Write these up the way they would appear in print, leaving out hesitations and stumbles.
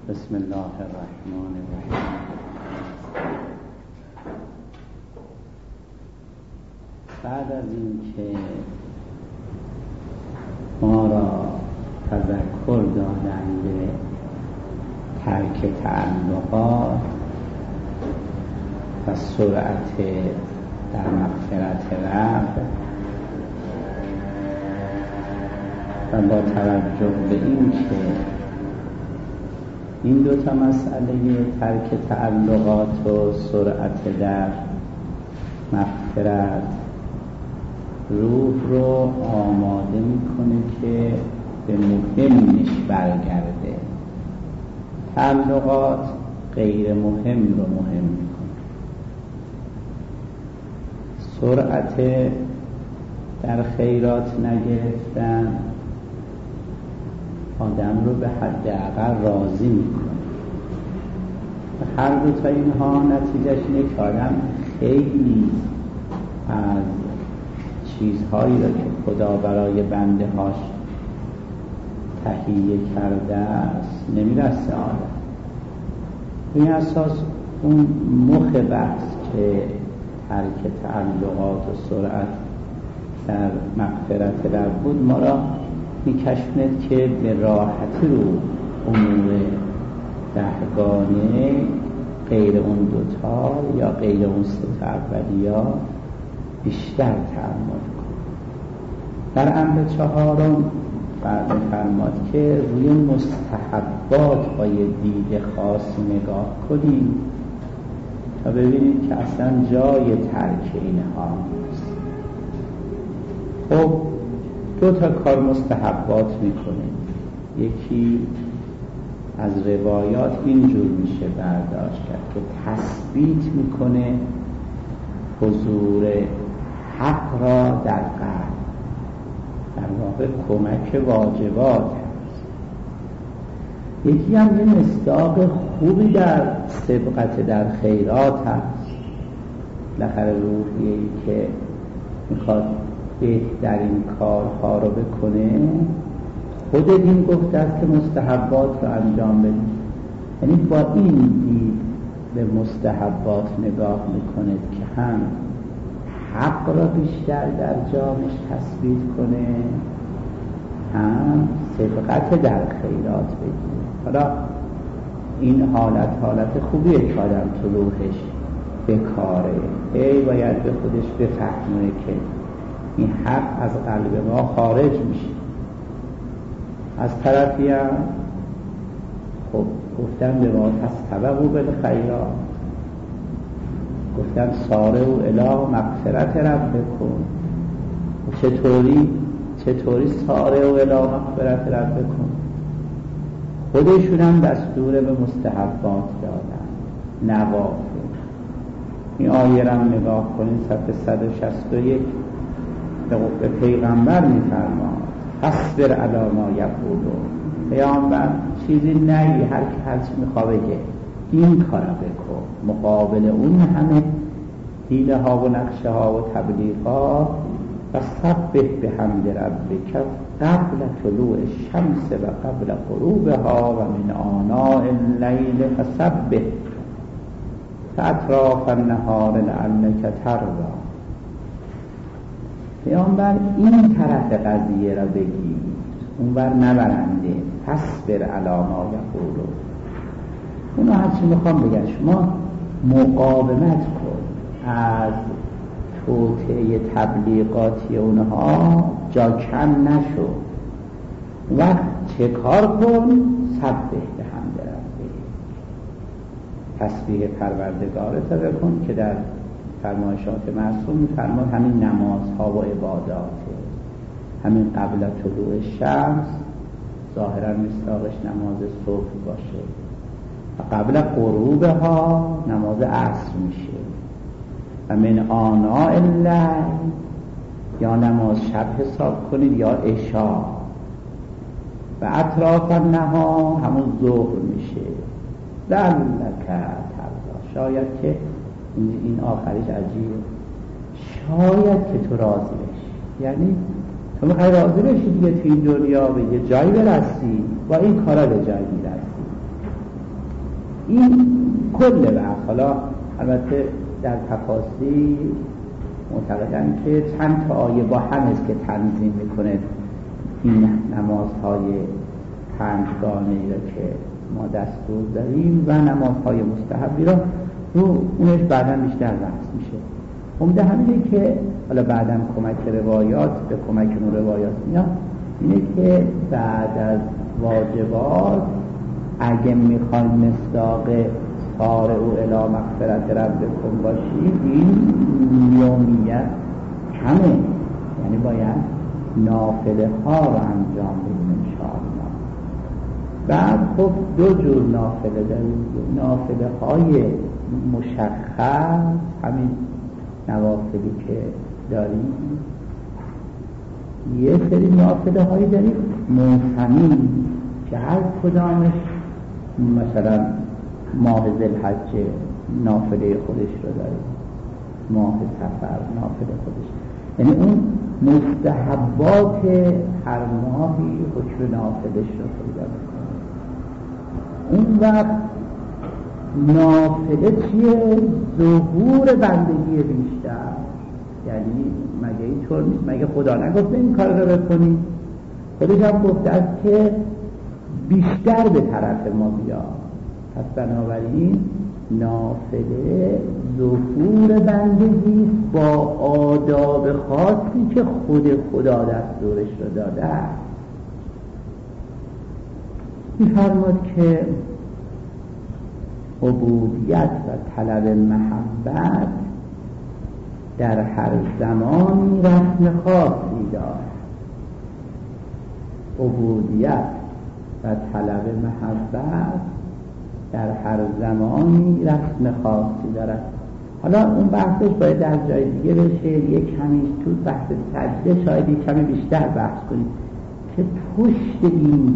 بسم الله الرحمن الرحیم. بعد از اینکه ما را تذکر دادن به ترک تعلقات و سرعت در مغفرت رب و با توجه به این که این دوتا مسئله ترک تعلقات و سرعت در مغفرت روح رو آماده میکنه که به مهمش برگرده. تعلقات غیر مهم رو مهم میکنه. سرعت در خیرات نگرفتن آدم رو به حداقل راضی میکنه. هر دو تا اینها نتیجهش اینه که آدم خیلی از چیزهایی را که خدا برای بنده هاش تهیه کرده است نمیرسه آدم. این اساس اون مخ بحث که ترک تعلقات و سرعت در مغفرت رب بود ما را میکشند که به راحتی رو امور دهگانه غیر اون دوتا یا غیر اون سه اولیا بیشتر تأمل کن. در امر چهارم فرماد که روی مستحبات با یه دید خاص نگاه کنیم تا ببینید که اصلا جای ترک اینها نیست. خب دو تا کار مستحبات میکنه. یکی از روایات اینجور میشه برداشت کرد که تثبیت میکنه حضور حق را در قلب، در واقع کمک واجبات هست. یکی هم یه مصداق خوبی در سبقت در خیرات هست. بالاخره روحیه‌ای که میخواد بهترین کارها رو بکنه خود این گفته است که مستحبات رو انجام بده. یعنی با این دید به مستحبات نگاه میکنه که هم حق را بیشتر در جامش تثبیت کنه هم سبقت در خیرات بگیره. حالا این حالت خوبیه که آدم تو روحش بکاره. باید به خودش بفهمه که این حق از قلب ما خارج میشه. از طرفی هم خب گفتن به ما تستبقوا بالخیرات، گفتن سارعوا الی مغفرت ربکم. چطوری سارعوا الی مغفرت ربکم؟ خودشون هم دستور به مستحبات دادن، نوافل. این آیه را نگاه کنید صفحه 161 به پیغمبر میفرماد اصبر علی ما یقولون. پیامبر چیزی نگی، هر کی هر چی میخواد بگه این کارا بکن. مقابل اون همه حیله ها و نقشه ها و تبلیغات و سبح بحمد ربک قبل طلوع الشمس و قبل غروبها و من آناء اللیل فسبح فاطراف النهار لعلک ترضی. پیامبر این طرف قضیه را بگید، اونور نبرنده. فاصبر علی ما یقولون. اونا هرچی میخوام بگن شما مقاومت کن، از توطئه تبلیغاتی اونها جا کم نشو. وقت چه کار کن؟ سبح بحمد ربک، تسبیح پروردگارت را بکن که در فرمایشات معصوم می‌فرماد همین نمازها و عباداته. همین قبل طلوع شمس ظاهرا مصداقش نماز صبح باشه و قبل غروبها نماز عصر میشه و من آناء اللیل یا نماز شب حساب کنید یا عشاء و اطراف النهار همون ظهر میشه. لعلک ترضی. شاید که این آخریش عجیبه. شاید که تو راضی بشی. یعنی تو میخوای راضی بشی دیگه تو این دنیا به یه جایی برسی، با این کارا به جایی میرسی. این کل بحث. حالا البته در تفاصیل معتقدن که چند تا آیه با هم است که تنظیم میکنه این نمازهای پنجگانه‌ای را که ما دستور داریم و نمازهای مستحبی را رو اونش بعداً بیشتر بحث میشه. عمده همینه که حالا بعداً کمک روایات به کمک اون روایات میاد، اینه که بعد از واجبات اگه میخوایم مصداق سارعوا الی مغفرة ربکم باشیم این یومیت کمه، یعنی باید نافله ها رو انجام بدیم انشاءالله. بعد خب دو جور نافله داریم، نافله های مشخص همین نوافلی که داریم، یه سری نافله هایی داریم موسمی که هر کدامش مثلا ماه ذوالحجه نافله خودش رو داره، ماه صفر نافله خودش، یعنی اون مستحبات هر ماهی حکم نافلش رو پیدا میکنه. اون وقت نافله چیه؟ ظهور بندگی بیشتر. یعنی مگه اینطور نیست؟ مگه خدا نگفته این کار رو بکنی؟ خودش هم گفته است که بیشتر به طرف ما بیا. پس بنابراین نافله ظهور بندگی با آداب خاصی که خود خدا دستورش رو داده. می‌فرماد که عبودیت و طلب محبت در هر زمانی رسم خاصی دارد. عبودیت و طلب محبت در هر زمانی رسم خاصی دارد. حالا اون بحثش باید در جای دیگه بشه، یک کمی تو بحث سجده شاید یک کمی بیشتر بحث کنیم که پشت این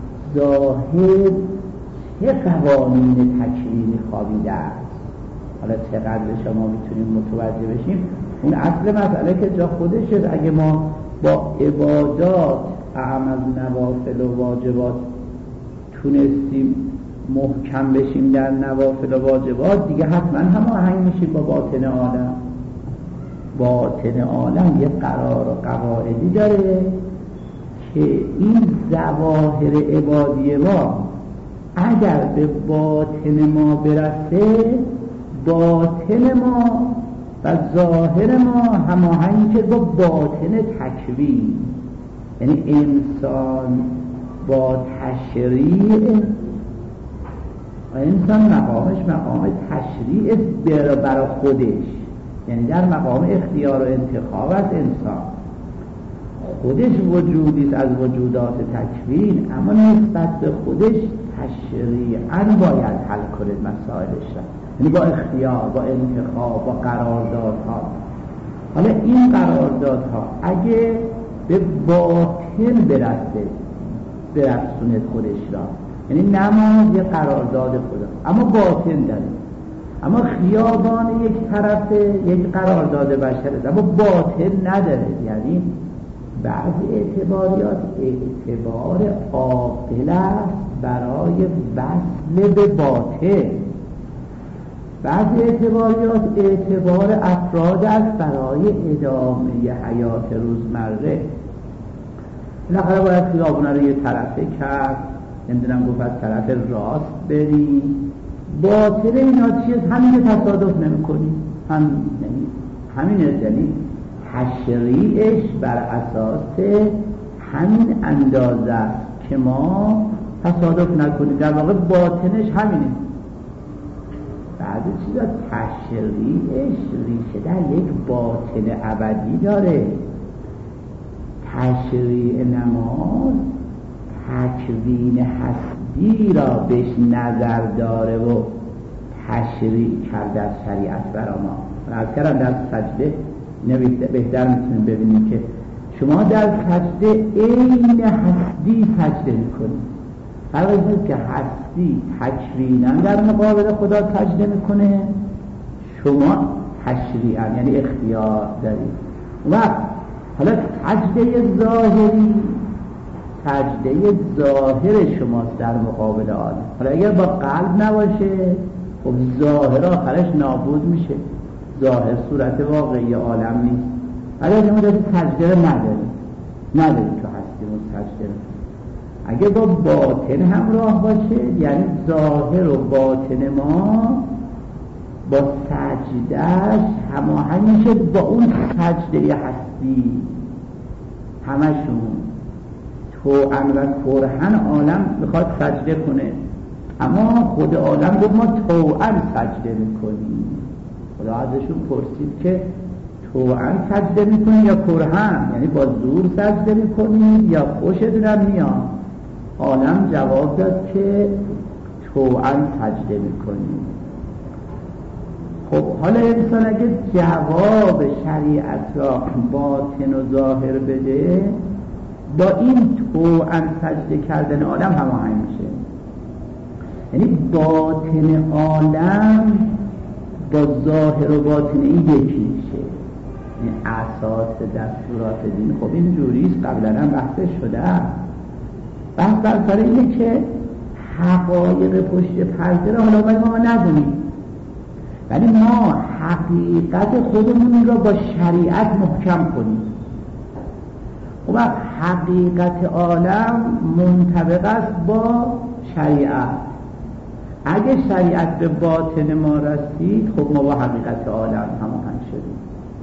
ظاهر چه قوانین تکوینی خوابیده است. حالا چقدر شما میتونیم متوجه بشیم، اون اصل مسئله که جا خودشه. اگه ما با عبادات اعم از نوافل و واجبات تونستیم محکم بشیم در نوافل و واجبات، دیگه حتما هماهنگ میشیم با باطن عالم. باطن عالم یه قرار و قواعدی داره که این ظواهر عبادی ما اگر به باطن ما برسه، باطن ما و ظاهر ما هماهنگ که با باطن تکوین، یعنی انسان با تشریع، انسان مقامش مقام تشریع برای خودش، یعنی در مقام اختیار و انتخاب از انسان خودش وجودی از وجودات تکوین، اما نسبت به خودش تشریعاً باید حل کنه مسائلش را، یعنی با اختیار، با انتخاب، با قراردادها. حالا این قراردادها اگه به باطن برسونه خودش را، یعنی نماز یه قرارداد خدا اما باطن داره، اما خیابان یک طرفه یک قرارداد بشره اما باطن نداره. یعنی بعضی اعتباریات اعتبار عاقل است برای وصل به باطن، بعضی اعتباریات اعتبار افراد است برای ادامه حیات روزمره. بالاخره باید خیابونه رو یه طرفه کرد، نمیدونم گفت از طرف راست بریم. باطل اینا چیز همین تصادف نمی کنی، همین یعنی تشریعش بر اساس همین اندازه است که ما تصادف نکنیم. در واقع باطنش همینه. بعضی چیزا تشریعش ریشه در یک باطن ابدی داره. تشریع نماز تکوین هستی را بهش نظر داره و تشریع کرده از شریعت برای ما. از کردم در سجده بهتر میتونیم ببینیم که شما در سجده عین هستی سجده میکنید. هر وقتی که هستی تکوینا در مقابل خدا سجده میکنه، شما تشریعا یعنی اختیار دارید. و حالا سجده ظاهری سجده ظاهر شماست در مقابل عالم. حالا اگر با قلب نباشه خب ظاهر آخرش نابود میشه، ظاهر صورت واقعی عالم نیست. ولی اگه ما سجده نداریم تو هستیم سجده، اگه با باطن همراه باشه یعنی ظاهر و باطن ما با سجدهش هماهنگ میشه با اون سجده هستی. همشون طوعاً و کرهاً عالم میخواد سجده کنه، اما خود عالم گفت ما طوعاً سجده میکنیم. خدا ازشون پرسید که طوعاً سجده میکنید یا کرهاً، یعنی با زور سجده میکنید یا خوشتون میاد؟ عالم جواب داد که طوعاً سجده میکنید. خب حالا انسان اگه جواب شریعت را باطن و ظاهر بده، با این طوعاً سجده کردن عالم هماهنگ میشه. یعنی باطن عالم با ظاهر و باطن این یکی میشه. این اساس دستورات دین. خب این جوریست، قبلا هم بحث شده. بحث بر سر اینه که حقایق پشت پرده را حالا باید ما ندونیم، ولی ما حقیقت خودمون را با شریعت محکم کنیم. خب حقیقت عالم منطبق است با شریعت. اگه شریعت به باطن ما رسید خب ما با حقیقت عالم هماهنگ شدیم.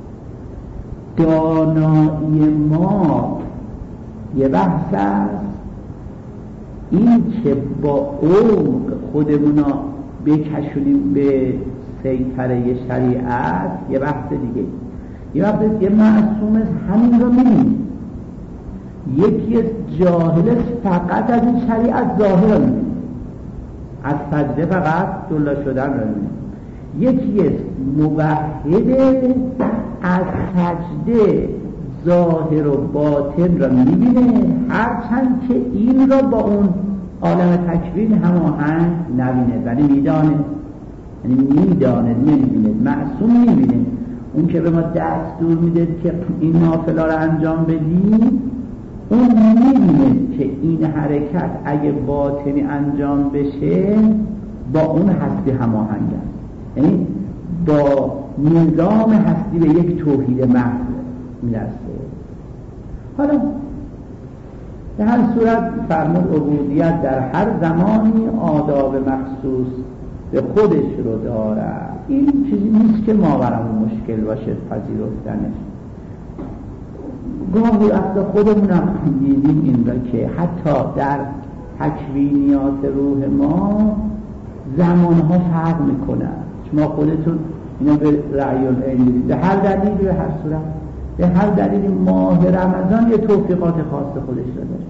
دانایی ما یه بحث است، این که با عمق خودمون را بکشونیم به سیطره شریعت یه بحث دیگه. یه بحث یه معصوم است همین رو می‌بینیم، یکی جاهل فقط از این شریعت ظاهر رو می‌بینیم، از سجده فقط جلو شدن رو می‌بینیم. یکی موحد از سجده ظاهر و باطن را می‌بینه، هرچند که این را با اون عالم تکوین هماهنگ نبینه، ولی میدانه. یعنی میدانه، نمیبینه. معصوم میبینه. اون که به ما دستور میده که این نافله را انجام بدی، اون میبینه که این حرکت اگه باطنی انجام بشه با اون هستی هماهنگ است. یعنی با نظام هستی به یک توحید محض میرسه. حالا به هر صورت فرمود عبودیت در هر زمانی آداب مخصوص به خودش رو دارد. این چیزی نیست که ما برامون مشکل باشه پذیرفتنش. گاهی اصلا خودمون هم دیدیم این را که حتی در تکوینیات روح ما زمانها فرق میکنن. شما خودتون اینا به رأی العین دیدید، به هر دلیل، به هر صورت، به هر دلیل ماه رمضان یه توفیقات خاص خودش رو داره.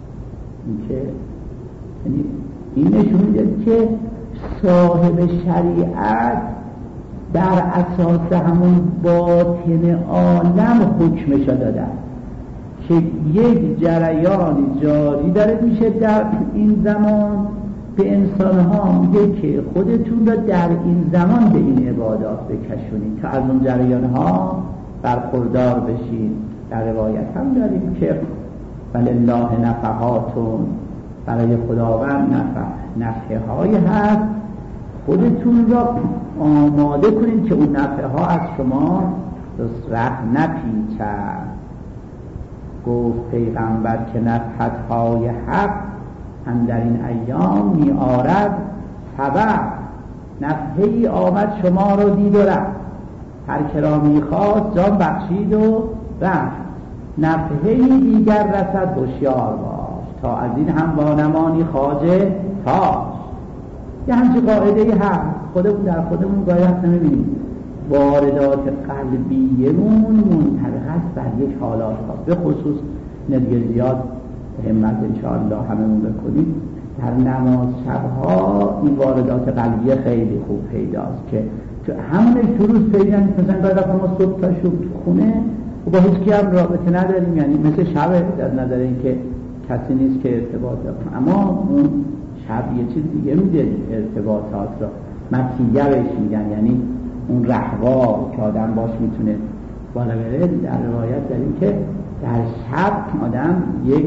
این نشون میده که صاحب شریعت در اساس همون باطن عالم حکمش داده که یک جریانی جاری داره میشه در این زمان. به انسان‌ها میگه که خودتون را در این زمان به این عبادات بکشونید تا از اون جریان‌ها برخوردار بشید. در روایت هم داریم که ولله نفحاتون، برای خداوند نفحه‌های هست، خودتون را آماده کنید که اون نفحه‌ها از شما ره نپیچد. گفت پیغمبر که نفحت‌های حق اندر این ایام می آرد سبب. نفحه‌ای آمد شما رو دید و رفت، هر که را می خواست جان بخشید و رفت. نفحه‌ای دیگر رسد هوشیار باش، تا از این هم وانمانی خواجه تاش. یه همچه قاعده‌ای هست، خودمون در خودمون گاهی هست نمی‌بینیم. واردات قلبیمون منطبق است بر یک حالات خاص. به خصوص ندیه زیاد همت انشاءالله هممون بکنیم. در نماز شبها این واردات قلبیه خیلی خوب پیداست که همونش تو روز پیدا نیست. مثلا گاهی ما صبح تا شب تو خونه و با هیچ کی هم رابطه نداریم، یعنی مثل شبه در نظر این که کسی نیست که ارتباط داره، اما اون شب یه چیز دیگه میده ارتباطات را. مطیه بهش میگن، یعنی اون رهوار که آدم باش میتونه بالا بره. در روایت داریم که در شب آدم یک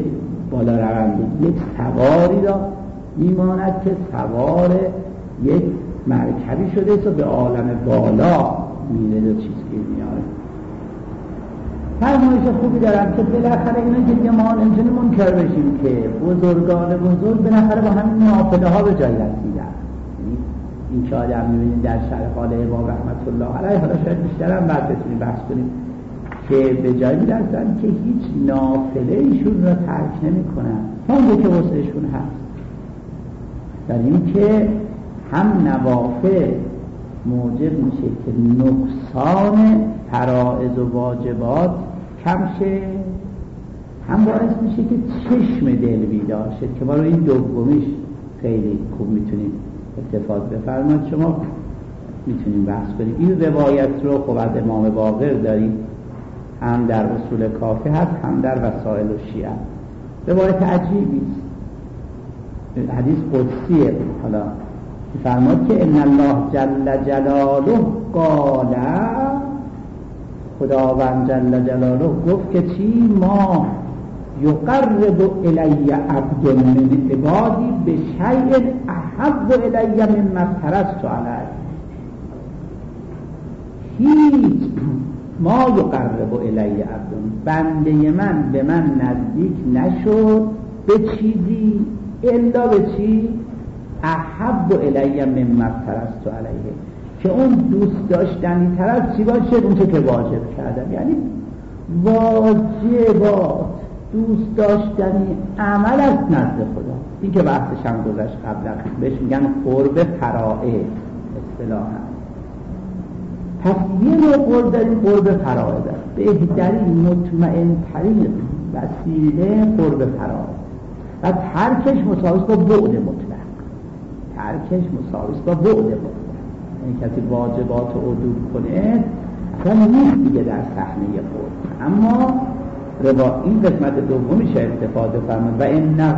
بالا روندگی یک سواری را میماند که سوار یک مرکبی شده است و به عالم بالا میره و چیز گیر میاره. فرمایش خوبی دارن که بالاخره اینا که ما نمیتونیم منکر بشیم که بزرگان بزرگ بالاخره با همین نافله ها به جای رسیدن. این که آدم میبینید در شرح حال امام رحمت الله علیه، حالا شاید بیشتر هم بعد بتونیم بحث کنیم، که به جای میرسن که هیچ نافله ایشون را ترک نمی کنن تا اونجا که وسعشون هست. در این که هم نوافل موجب میشه که نقصان فرائض و واجبات کم شه، هم باعث میشه که چشم دل بیدار شه، که ما رو این دومیش خیلی خوب میتونیم اتفاق بفرمایید. شما میتونیم بحث کنیم. این روایت رو خب از امام باقر داریم، هم در اصول کافی هست، هم در وسائل الشیعه. روایت عجیبی است، حدیث قدسیه. حالا فرمود که ان الله جل جلاله قال، خداوند جل جلاله گفت که چی؟ ما یقرب الی عبد من عبادی بشیء احب الی مما افترضت علیه. هیچ ما یقرب الی عبد، بنده من به من نزدیک نشد به چیزی الا به چی؟ احب الی مما افترضت علیه، که اون دوست داشتنی تر از چی باشه؟ اون که واجب کردم. یعنی واجبات دوست داشتنی عمل از نزد خدا. این که بحثش هم گذشت قبلا، بهش میگن قرب فرائض اصطلاحاً. پس یه نوع قرب داریم، قرب فرائض است. بهترین مطمئن ترین وسیله قرب فرائض و ترکش مساویست با بعد مطلق. ترکش مساویست با بعد مطلق. یعنی کسی واجبات رو عدول کنه اصلا نیست دیگه در صحنه قرب. اما این قسمت دومیش استفاده فرمود و انه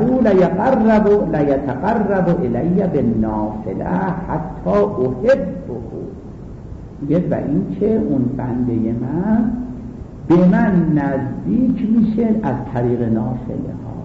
لیتقرب الی بالنافله حتی احبه. میگه و این که اون بنده من به من نزدیک میشه از طریق نافله ها.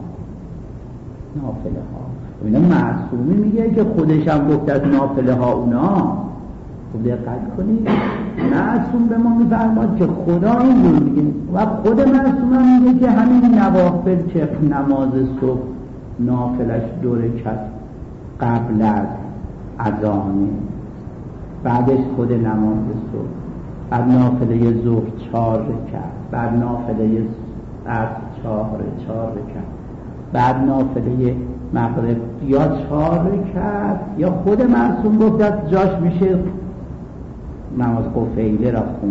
اینا معصومی میگه که خودش هم گفت از نافله ها اونا. خب دقت کنید، معصوم به ما میفرماد که خدا اینجور میگه و خود معصوم هم میگه که همین نوافل که نماز صبح نافلش 2 رکعت قبل از اذانه، بعدش خود نماز صبح، بعد نافله ظهر 4 رکعت، بعد نافله عصر 4 رکعت، بعد نافله مغرب یا 4 رکعت، یا خود معصوم گفت از جاش میشه نماز قفیله را خون،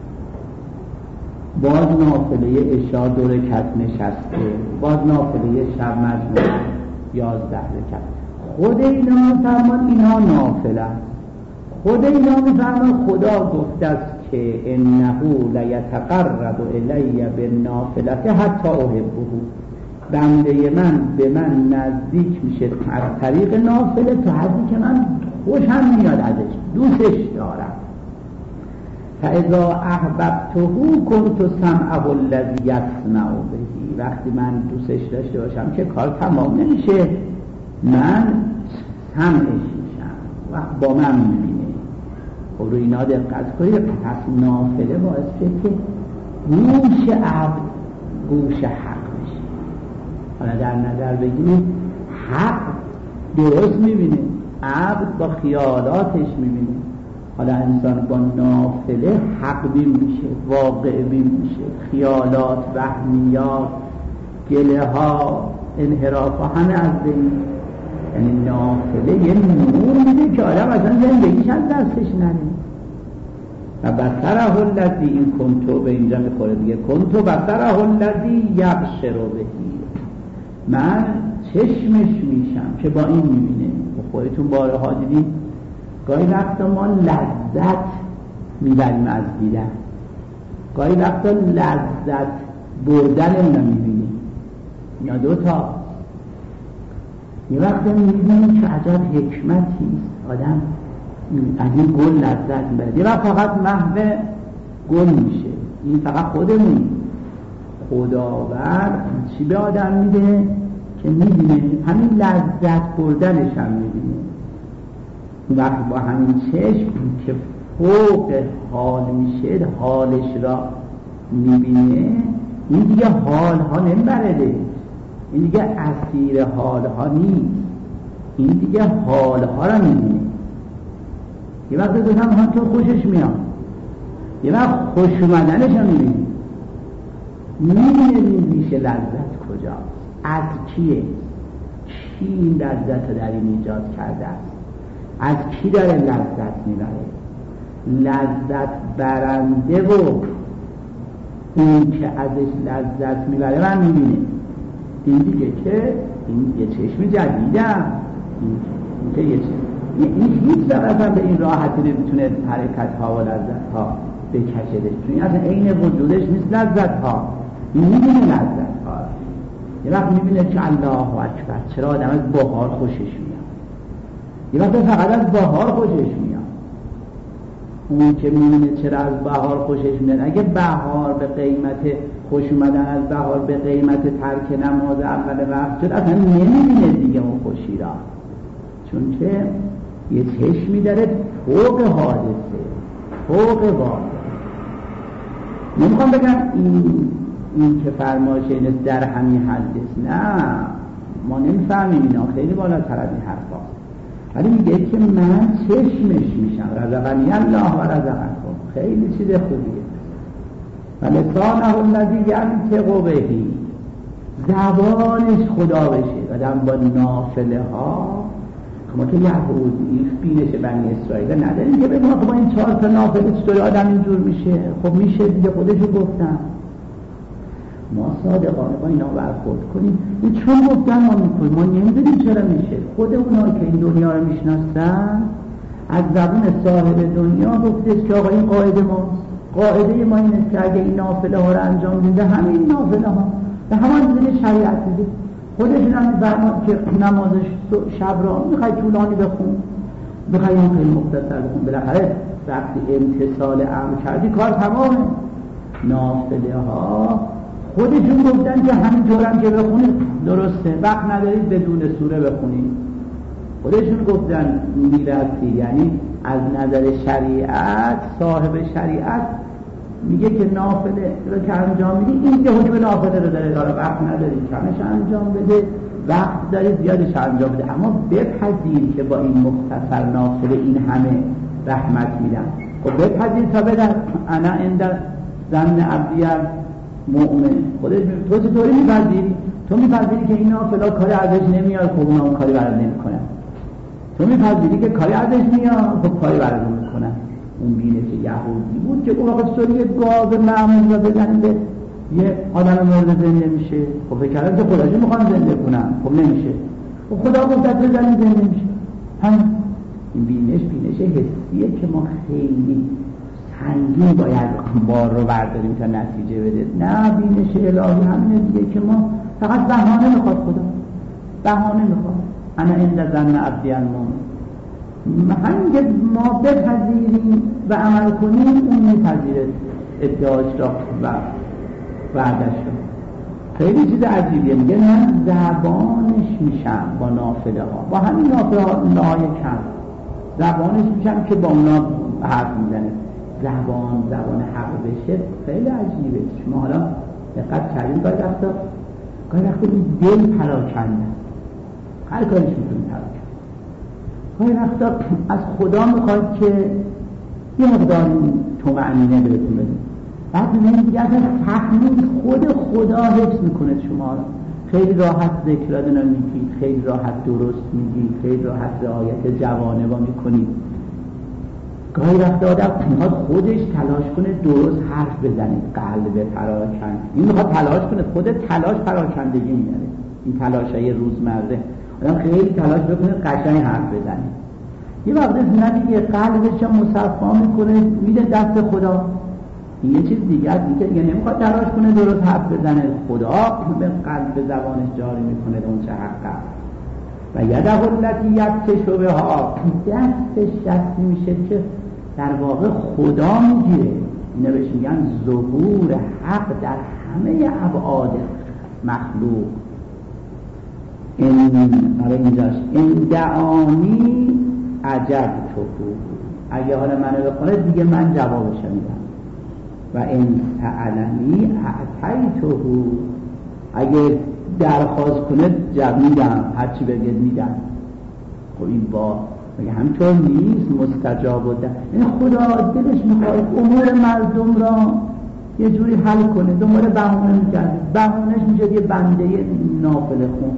باز نافله عشاء 2 رکعت نشسته، باز نافله شب مجموعه 11 رکعت. خود اینا فرمان اینا نافله. خود اینا میفرمان خدا گفته است که انه لیتقرب الی بالنافله حتی احبه، بنده من به من نزدیک میشه از طریق نافله تا حدی که من خوشم میاد ازش، دوستش دارم. فاذا احببته کنت سمعه الذی یسمع به، وقتی من دوستش داشته باشم که کار تمام نمیشه، من سمعش میشم و با من میبینه. خب روی اینا دقت کنید. پس نافله باعثه که گوش عبد گوش حق بشه. حالا در نظر بگیرید حق درست میبینه، عبد با خیالاتش میبینه. حالا انسان با نافله حق بین میشه، واقع بین میشه، خیالات، وهمیات، گله ها، انحراف ها همه از بین. یعنی نافله یه نور میده که آدم اصلا زندگیش از دستش نره. و بصره الذی، این کنتو به اینجا میخوره دیگه، کنتو بصره الذی یبصر به، من چشمش میشم که با این میبینه. خودتون بارها دیدید گاهی وقتا ما لذت میبریم از دیدن، گاهی وقتا لذت بردن اونو میبینیم، یا 2 تا. یه وقت میبینیم که عجب حکمتی آدم از این گل لذت میبره، یه وقت فقط محو گل میشه. این فقط خودمون. خداوند چی به آدم میده؟ که میبینه، همین لذت بردنش هم میبینه. وقت با همین چشم که فوق حال میشه، حالش را میبینه، این دیگه حالها نمیبرده، این دیگه اسیر حالها نیست، این دیگه حالها را میبینه. یه وقت دوستم همطور خوشش میاد، یه وقت خوش اومدنش رو میبینه، میبینه این ریشه لذت کجاست، از کیه، کی این لذت رو در این ایجاد کرده است، از کی داره لذت میبره. لذت برنده و اون که ازش لذت میبره من میبینه. این دیگه که این یه چشم جدیدم، این که یه چشم، این هیچ وقت به این راحتی نمیتونه حرکت ها و لذت ها بکشدش، چون این اصلا عین وجودش نیست لذت ها. این میبینه لذت ها، یه وقت میبینه که الله اکبر چرا آدم از بهار خوشش میاد، یه وقت فقط از بهار خوشش میاد. اون که میبینه چرا از بهار خوشش میاد، اگه بهار به قیمت خوش اومدن از بهار به قیمت ترک نماز اول وقت شد، اصلا نمیبینه دیگه اون خوشی را، چون که یه چشمی داره فوق حادثه، فوق واقع. نمیخوام بگم این که فرمایش اینه در همین حدث، نه ما نمیفهمیم اینا، خیلی بالاتر از این حرف هاست، ولی میگه که من چشمش میشم، رزقنی الله و رزقکم، خیلی چیز خوبیه. و لسانه الذی ینطق به، زبانش خدا بشه. آدم با نافله ها، ما که یهودی بینش بنی اسرائیل نداریم که بگم با این 4 تا نافله چطور آدم اینجور میشه. خب میشه دیگه، خودشو گفتم. ما صادقانه با اینا برخورد کنیم. این چون گفتن ما میکنیم، ما نمیدونیم چرا میشه. خود اونا که این دنیا رو میشناسن از زبون صاحب دنیا گفته که آقا این قاعده ماست، قاعده ما این است که اگه این نافله ها رو انجام میده، همین نافله ها به همان زیر شریعت میده. خودشون هم فرمان که نمازش شب را میخوای طولانی بخون، میخوای هم خیلی مختصر بخون، بالاخره وقتی امتصال امر کردی کار تمامه. نافله ها خودشون گفتن که همین طورم که بخونید درسته، وقت ندارید بدون سوره بخونید. خودشون گفتن میرسی، یعنی از نظر شریعت، صاحب شریعت میگه که نافله رو که انجام میدی، این که حکم نافله رو داره، وقت نداری کمش انجام بده، وقت داری زیادش انجام بده، اما بپذیر که با این مختصر نافله این همه رحمت میدن. خب بپذیر تا بدن انا عند ظن عبدی مؤمن. خودش تو چطوری میپذیری؟ تو میپذیری که این نافله کاری ازش نمیاد، خب اونا اون کاری برات نمیکنن. تو میپذیری که کاری ازش میاد، خب کاری برات نمیکنن. اون بینش یهودی بود که اون وقت سوری گاز معمول را بزنیم به یه آدم مورد زنده میشه. خب فکر کردن که خداشون میخوان زنده کنن، خب نمیشه. خب خدا گفت بزنیم زنده میشه. هم این بینش حسیه که ما خیلی سنگین باید بار رو برداریم تا نتیجه بده. نه، بینش الهی همینه دیگه که ما فقط بهانه میخواد، خدا بهانه میخواد. انا عند ظن عبدی المؤمن، همین که ما بپذیریم و عمل کنیم اون میپذیره ادعاش را و وعدش را. خیلی چیز عجیبیه. میگه من زبانش میشم با نافله ها، با همین نافله ها نهای کم زبانش میشم که با اونا حرف میزنه. زبان حق بشه خیلی عجیبه. شما حالا دقت کردیم گاهی وقتا این دل پراکنده، هر کارش میتونی پراکنده. گاهی وقتا از خدا میخواد که یه مقدار طمأنینه بهتون بده، بعد دیگه اصلا تحمیل خود خدا حفظ میکنه شما را. خیلی راحت ذکراتون رو میگید، خیلی راحت درست میگید، خیلی راحت رعایت جوانبا میکنید. گاهی وقت آدم میخواد خودش تلاش کنه درست حرف بزنه، قلب پراکنده. این میخواد تلاش کنه، خود تلاش پراکندگی میاره. این تلاش های روزمره آدم خیلی تلاش بکنه قشنگ حرف بزنه. یه وقت نه دیگه قلبش هم مصفا میکنه میده دست خدا. این یه چیز دیگه است دیگه نمیخواد تلاش کنه درست حرف بزنه، خدا به قلب زبانش جاری میکنه اون چه حقه. و یده التی یبطش بها، دستش دستی میشه که در واقع خدا میگیره. اینا بهش میگن ظهور حق در همه ابعاد مخلوق. این دعانی عجب تو اگه حالا منو بخونه دیگه من جوابش میدم و این سألنی اعطیته اگه درخواست کنه جواب میدم هرچی بگید میدم. خب این با مگه همینطور نیست؟ مستجاب بوده. این خدا دلش میخواد امور مردم را یه جوری حل کنه، دنبال بهونه میگرده، بهونهش میشه یه بنده نافله خون.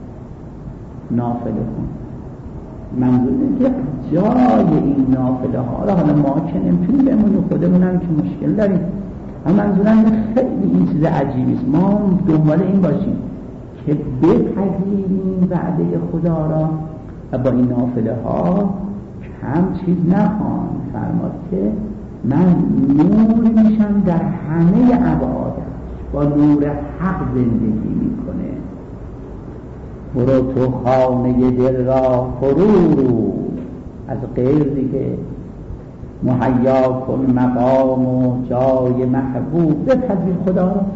منظور اینه که جای این نافله ها را حالا ما که نمیتونیم بمونیم، خودمونم که مشکل داریم، اما منظورم خیلی این چیز عجیبیست. ما دنبال این باشیم که بپذیریم وعده خدا را و با این نافله ها کم چیز نخوان. فرماد که من نور میشم در همه ابعادش، با نور حق زندگی میکنه. برو تو خانه دل را فرو از غیر دیگه مهیا کن مقام و جای محبوب، بپذیر خدا را.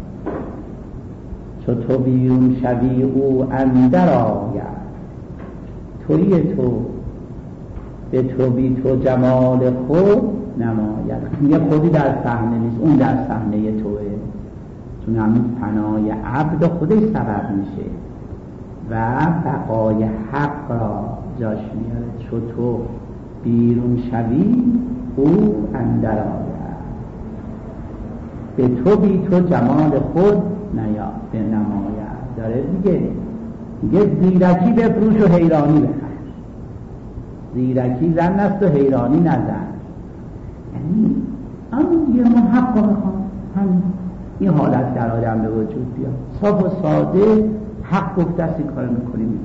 چو تو بیرون شوی او اندر آید، توی تو به تو بی تو جمال خود نماید. یه خودی در صحنه نیست، اون در صحنه توه، چون همین فنای عبد خودش سبب میشه و بقای حق را جاش میاره. چو تو بیرون شوی او اندر آید، به تو بی تو جمال خود نماید. داره دیگه زیرکی بفروش و حیرانی بخر. زیرکی زن است و حیرانی نزن. یعنی همون دیگه من حق رو میخوام، همین این حالت در آدم به وجود بیاد. صاف و ساده حق گفته است، این کار میکنی.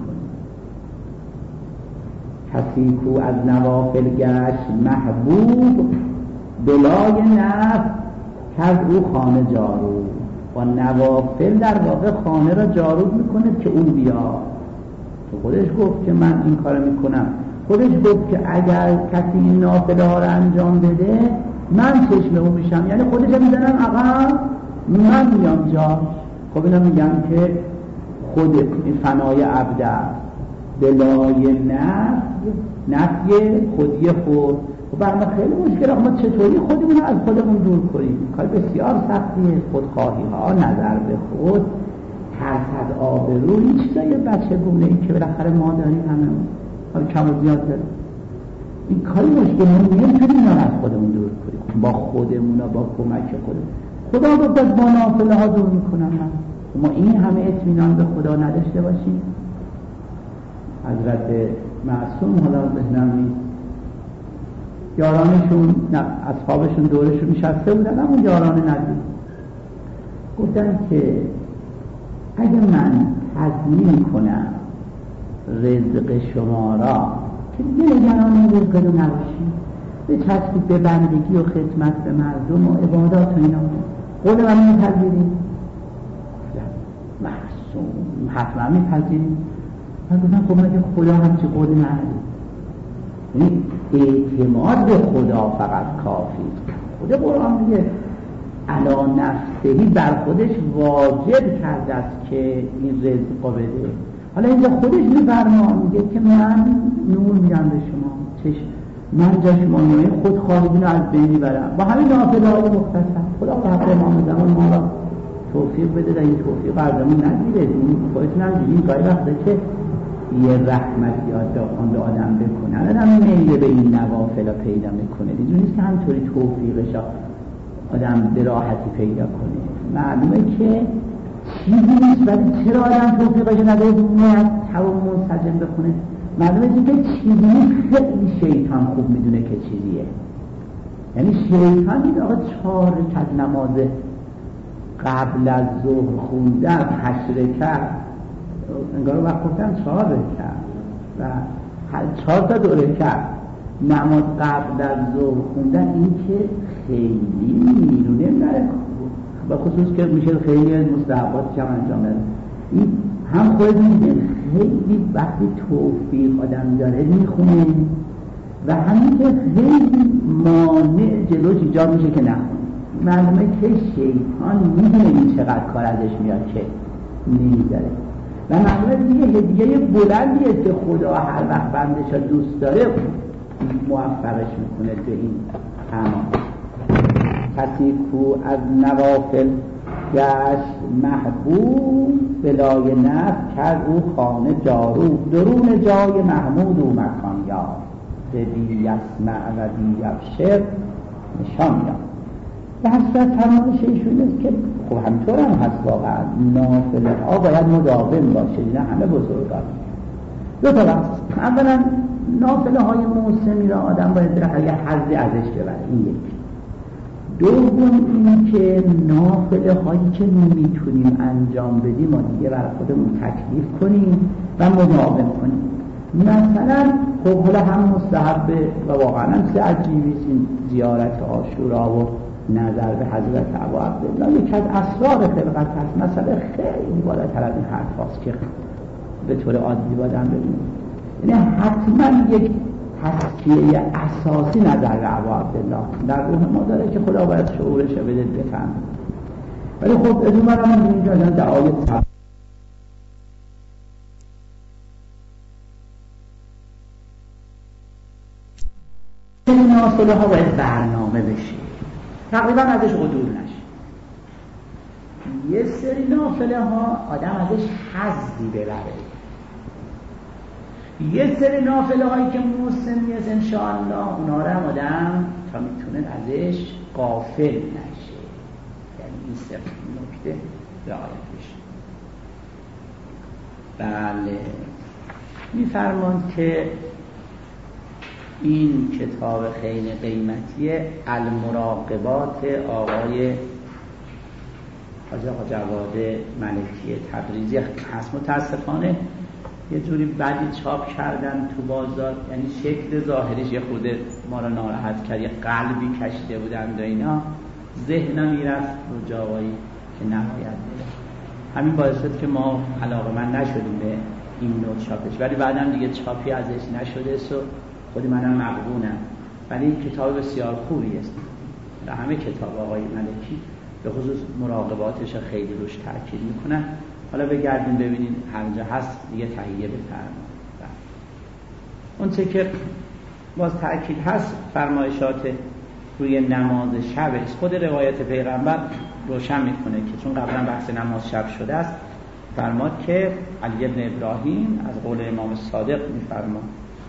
کسی کو از نوافل گشت محبوب، بلای نفس کرد او خانه جارو. با نوافل در واقع خانه را جارو میکنه که اون بیا. تو خودش گفت که من این کار میکنم، خودش گفت که اگر کسی این نافله ها را انجام بده من چشم او میشم، یعنی خودش میزنم عقب، من میام جاش. خب اینا میگم که خود فنای عبد بلای نفی خودی خود. و برای ما خیلی مشکل ما چطوری خودمون از خودمون دور کنیم. کار بسیار سختیه. خودخواهی ها، نظر به خود، ترس از آبرو، این چیزای بچه گونه ای که بالاخره ما داریم، هممون حالا کم و زیاد داریم. این کاری مشکل نمیتونیم از خودمون دور کنیم با خودمون و با کمک خودمون. خدا گفت با نافله ها دور میکنم. ما این همه اطمینان به خدا نداشته باشیم. حضرت معصوم حالا بهنم نیست، یارانشون اصحابشون دورشون نشسته بودن، اما یاران نبی گفتن که اگه من تضمین کنم رزق شما را که دیگه نگران رزق رو نباشیم، به چسبید به بندگی و خدمت به مردم و عبادات و اینا، قول من میپذیریم؟ معصوم حتما میپذیریم. من گفتم خب مگه خدا همچی قولی نداره؟ یعنی اعتماد به خدا فقط کافی. خود قرآن میگه علی نفسهی بر خودش واجب کرده است که این رزق بده. حالا اینجا خودش میفرما، میگه که من نور میدم به شما، من جا شما نوعی خودخواهیدون از بین میبرم با همین نافله‌های مختصر. خدا به حق امام زمان ما را توفیق بده، در این توفیق ازمون نگیره. این خودتون هم دیدین گاهی وقته که یه رحمتی به آدم بکنه، آدم میله به این نوافل پیدا میکنه. دیدون نیست که همطوری توفیقش آدم به راحتی پیدا کنه. معلومه که چیزی نیست، ولی چرا آدم توفیقش نداره مرتب و منسجم بکنه؟ معلومه که چیزی نیست. خیلی شیطان خوب میدونه که چیزیه. یعنی شیطان دید آقا 4 رکعت نماز قبل از ظهر خوندن 8 رکعت، انگار وقت گفتن 4 رکعت و 4 تا 2 رکعت نماز قبل از ظهر خوندن، این که خیلی میرونه نره، با خصوص که میشه خیلی از مستحبات کم انجام بده. این هم خود میگه خیلی وقتی توفیق آدم داره میخونه و همین که خیلی مانع جلوش ایجاد میشه که نخونه. معلومه که شیطان میدونه این چقدر کار ازش میاد که نمیذاره. و معلومه دیگه هدیه بلندیه که خدا هر وقت بندش دوست داره موفقش میکنه به این اعمال. کسی کو از نوافل گشت محبوب بلای نفس کرد او خانه جارو، درون جای محمود و مکان یار، به بی یسمع و بی یبشر نشان یار. به حسرت فرمایش ایشون است که خب همطور هم هست واقعا نافله ها باید مداوم باشه. اینا همه بزرگان دو تا بحث. اولا نافله های موسمی را آدم باید اگر حظی ازش ببره، این یک. دوم این که نافله هایی که نمیتونیم انجام بدیم ما دیگه برای خودمون تکلیف کنیم و مداوم کنیم. مثلا خب حالا هم مستحبه و واقعا هم چه عجیبی این زیارت عاشورا و نظر به حضرت ابا عبدالله یک از اسرار خلقت هست. مثلا خیلی بالاتر از این حرف هست که به طور عادی بادم ببینیم. یعنی حتما یک تزکیه اساسی نظر به ابا عبدالله در روح ما داره که خدا باید شعورش بده بفهم. ولی خب ادون برامون اینجا دعای این نافله ها باید برنامه بشه، تقریبا ازش عدول نشه. یه سری نافله ها آدم ازش حظی ببره، یه سری نافله هایی که موسمی است انشاءالله اونا رو هم آدم تا میتونه ازش غافل نشه. یعنی این سه نکته رعایت بشه. بله میفرمان که این کتاب خیلی قیمتی المراقبات آقای حاجی آقا جواد ملکی تبریزی هست. متاسفانه یه جوری بعدی چاپ کردن تو بازار، یعنی شکل ظاهریش یه خورده ما رو ناراحت کرد، یه قلبی کشیده بودن و اینا، ذهنم میرفت رو جاهایی که نباید بره. همین باعث شد که ما علاقه‌مند نشدیم به این نوع چاپش، ولی بعدم دیگه چاپی ازش نشده و خود منم مغبونم. ولی این کتاب بسیار خوبی است و همه کتاب آقای ملکی به خصوص مراقباتش خیلی روش تاکید میکنن. حالا بگردیم ببینیم هر جا هست دیگه تهیه بفرمایید. اون چه که باز تاکید هست فرمایشات روی نماز شب است. خود روایت پیغمبر روشن میکنه که چون قبلا بحث نماز شب شده است، فرماد که علی ابن ابراهیم از قول امام صادق میفرماد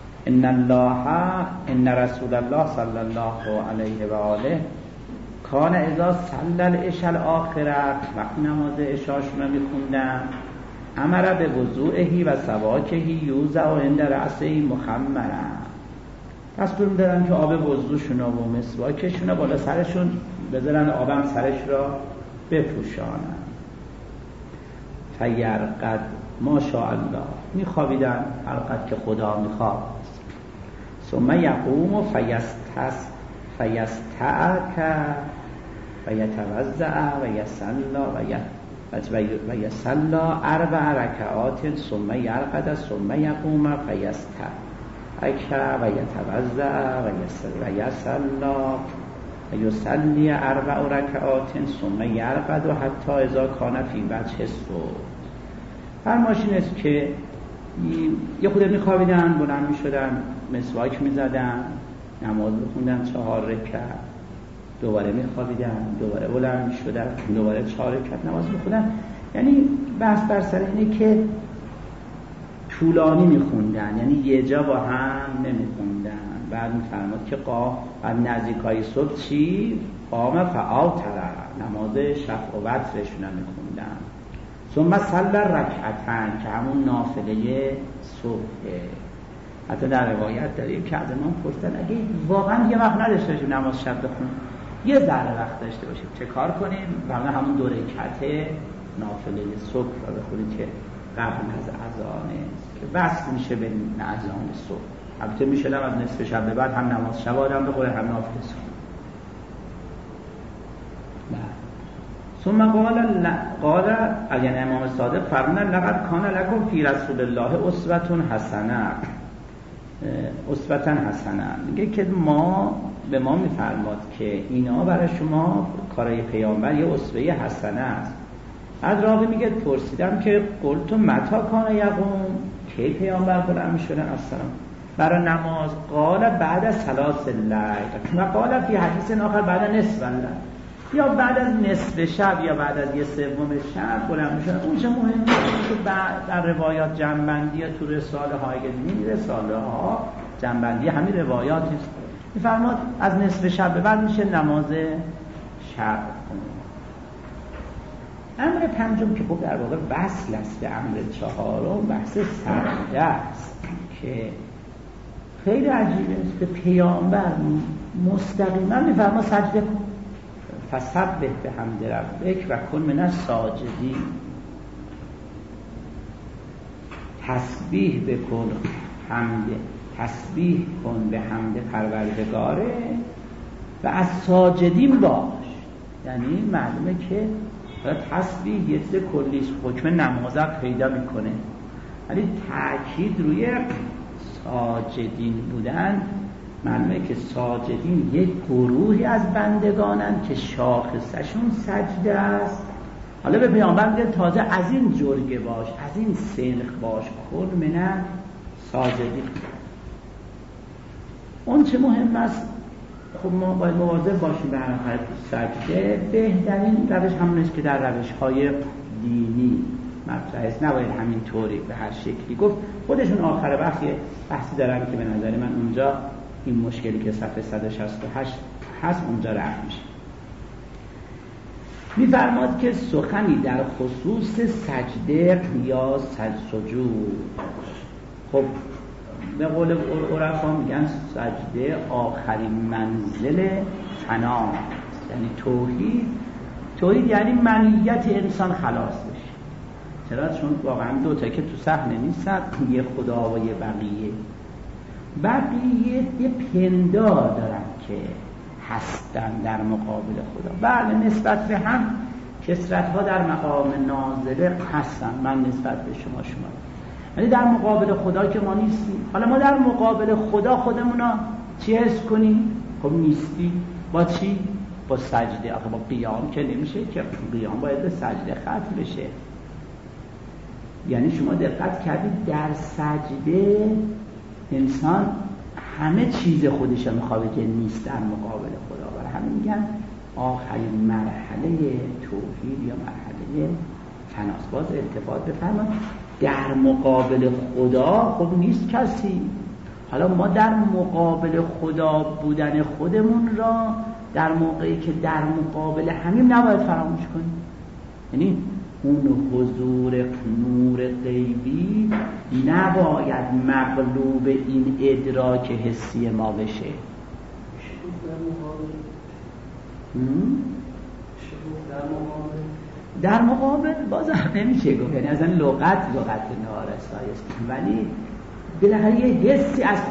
ان رسول الله صلی الله علیه و آله کان اذا صلی العشاء الاخره، وقتی نماز عشاشون رو میخوندن، امر به وضوئه و سواکه یوزع عند رأسه مخمرا، دستور میدادن که آب وضوشون و مسواکشون رو بالا سرشون بذارن، آبم سرش را بپوشانن. فیرقد ماشاءالله، میخوابیدن هرقد که خدا میخواد. ثم یقوم فیستعک و یتوضع و یصلی 4 رکعات ثم یرقد ثم یقوم فیستعک و یتوضع و یصلی 4 رکعات ثم یرقد حتی اذا کان فی وجه الصبح. فرمایش این است که یه خود میخوابیدن، بلند میشدن، مسواک میزدن، نماز میخوندن 4 رکعت، دوباره میخوابیدن، دوباره بلند میشدن، دوباره 4 رکعت نماز میخوندن. یعنی بحث بر سر اینه که طولانی میخوندن، یعنی یه جا با هم نمیخوندن. بعد میفرماد که بعد نزدیکای صبح چی؟ قام فآوتر، نماز شفع و وترشون میخوندن. ثم صلی رکعتین که همون نافله صبحه. حتی در روایت داریم که از ما پرسیدن اگه واقعا یه وقت نداشته باشیم نماز شب بخونیم، یه ذره وقت داشته باشیم چه کار کنیم؟ برای همون 2 رکعت نافله صبح رو بخونیم که قبل از اذانه که وصل میشه به اذان صبح. البته میشه از نصف شب به بعد هم نماز شب آدم بخوره هم نافله صبح. ثم قال یعنی امام صادق فرمودن لقد کان لکم فی رسول الله اسوة حسنه. میگه که به ما میفرماد که اینا برای شما کارای پیامبر یه اسوه حسنه است. از راوی میگه پرسیدم که قلت متی کان یقوم، کی پیامبر بلند میشدن السلام برای نماز؟ قال بعد از ثلاث اللیل و قال فی حدیث آخر بعد نصف اللیل، یا بعد از نصف شب یا بعد از یه سوم شب بلند میشدن. اون چه مهمه که بعد در روایات جنبندی تو رساله های این رساله ها جنبندی همین روایات است. میفرماد از نصف شب به بعد میشه نماز شب. امر پنجم که خب در واقع وصل است به امر چهارم، بحث سجده است که خیلی عجیبه است که پیامبر مستقیما میفرما سجده کن، فسبح بحمد ربک و کن من الساجدین، تسبیح بکن، تسبیح کن به حمد پروردگاره و از ساجدین باش. یعنی معلومه که تسبیح یه چیز کلیش حکم نمازت پیدا میکنه، ولی تأکید روی ساجدین بودن. معلومه که ساجدین یک گروهی از بندگانن که شاخصشون سجده است. حالا به پیامبر میگه تازه از این جرگه باش، از این سنخ باش، کن من ساجدین. اون چه مهم است؟ خب ما باید مواظب باشیم به هر حال سجده. بهترین روش همون است که در روش‌های دینی مطرح است، نباید همین طوری به هر شکلی گفت. خودشون آخر وقت یه بحثی دارن که به نظر من اونجا این مشکلی که صفحه 168 هست اونجا رفع میشه. میفرماد که سخنی در خصوص سجده یا سجود، خب به قول عرفا میگن سجده آخرین منزل فنا، یعنی توحید یعنی منیت انسان خلاص بشه. چرا؟ چون واقعا دوتا که تو صحنه نیستن، یه خدا و یه بقیه یه پندار دارن که هستن در مقابل خدا. بله نسبت به هم کثرت ها در مقام ناظره هستن، من نسبت به شما ولی در مقابل خدا که ما نیستیم. حالا ما در مقابل خدا خودمونا چی حس کنیم؟ خب نیستیم. با چی؟ با سجده. آخه با قیام که نمیشه، که قیام باید به سجده ختم بشه. یعنی شما دقت کردید در سجده انسان همه چیز خودش میخواد که نیست در مقابل خدا. برای همین میگن آخرین مرحله توحید یا مرحله فناست. باز التفات بفرمایید در مقابل خدا خب نیست کسی. حالا ما در مقابل خدا بودن خودمون را در موقعی که در مقابل همین نباید فراموش کنیم. یعنی اون حضور نور غیبی نباید مغلوب این ادراک حسی ما بشه. در مقابل بازم نمیشه گفت، یعنی اصلا لغت نارسایی است، ولی بالاخره یه حسی از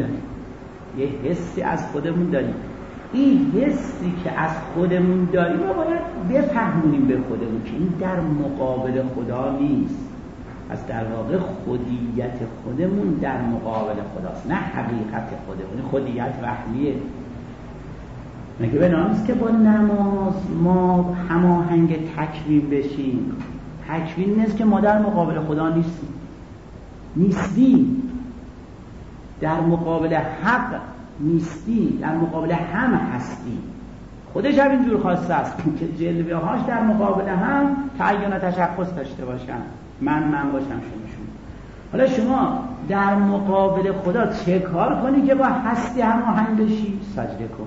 خودمون داریم. این حسی که از خودمون داریم ما باید بفهمونیم به خودمون که این در مقابل خدا نیست. از در واقع خودیت خودمون در مقابل خداست، نه حقیقت خودمون. خودیت وهمیه. مگه به نامست که با نماز ما هماهنگ تکوین بشیم؟ تکوین نیست که ما در مقابل خدا نیستیم، در مقابل حق نیستی، در مقابل هم هستی. خودش هم اینجور خواسته است که جلوه هاش در مقابل هم تعین و تشخص داشته باشن، من باشم شما. حالا شما در مقابل خدا چه کار کنی که با هستی هماهنگ بشی؟ سجده کن.